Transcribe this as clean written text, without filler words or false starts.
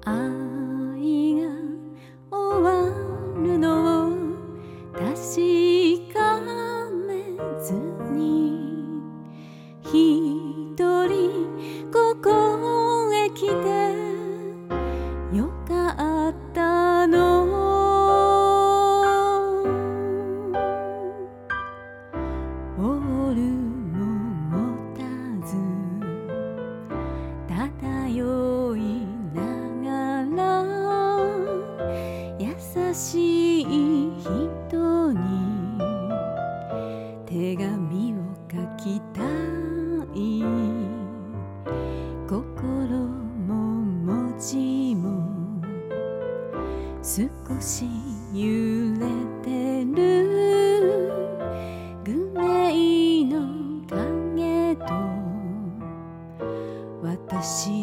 愛が終わるのを確かめずに一人ここへ来てよかったの。オールも持たず漂いながら優しい人に手紙を書きたい。心も文字も少し揺れてる。グレーの影と私